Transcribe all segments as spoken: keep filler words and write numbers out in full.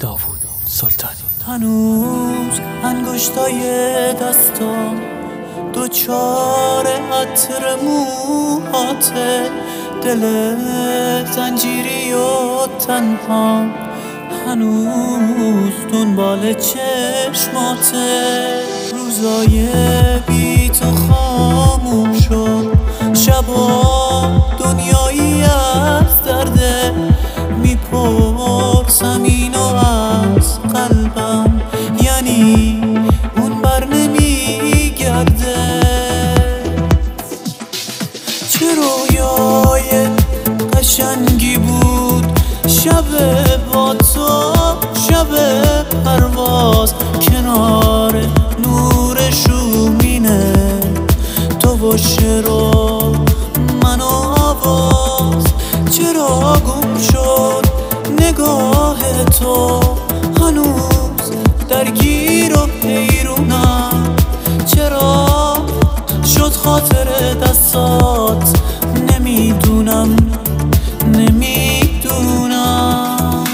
داوود سلطانی. هنوز انگشتای دستام دوچار عطر موهاته، دل زنجیری و تنها هنوز دنبال چشماته. روزای بی تو خاموش شد، شبا دنیایی از درده. میپرسم اینو از قلبم، یعنی اون بر نمیگرده. چه رویای قشنگی بود شب با تو، شب پرواز کنار نور شومینه تو و شعر و من و آواز. چرا گم شد نگاه تو، هنوز درگیر و حیرونم. چرا شد خاطر دستات، نمیدونم نمیدونم.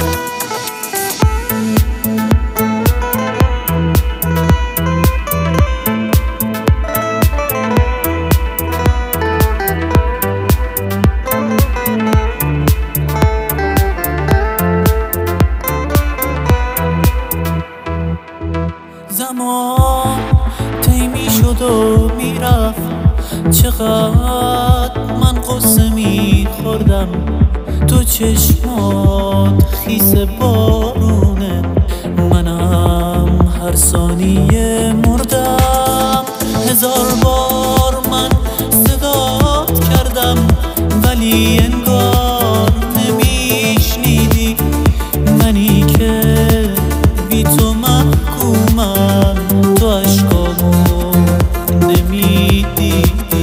زمان طی میشد و میرفت، چقدر من قصه میخوردم. تو چشمات خیس بارونه، منم هر ثانیه مردم. هزار بار من صدات کردم ولی انگار نمیشنیدی. منی که بی تو محکومم، تو عشقامو نمیدیدی.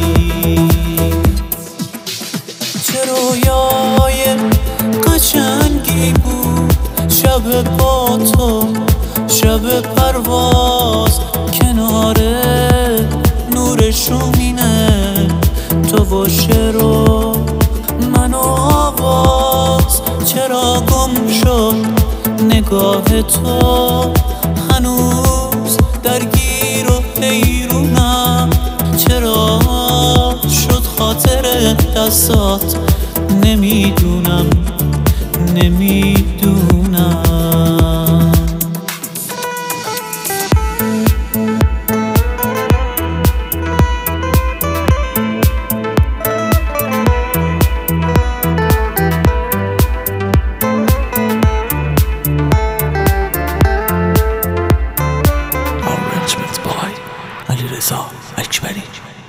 چه رویای قشنگی بود شب با تو، شب پرواز کنار نور شومینه تو و شعر و من و آواز. چرا گم شد نگاه تو، هنوز درگیر و حیرونم. چرا شد خاطر دستات، نمیدونم نمیدونم. Arrangements by علیرضا اکبری.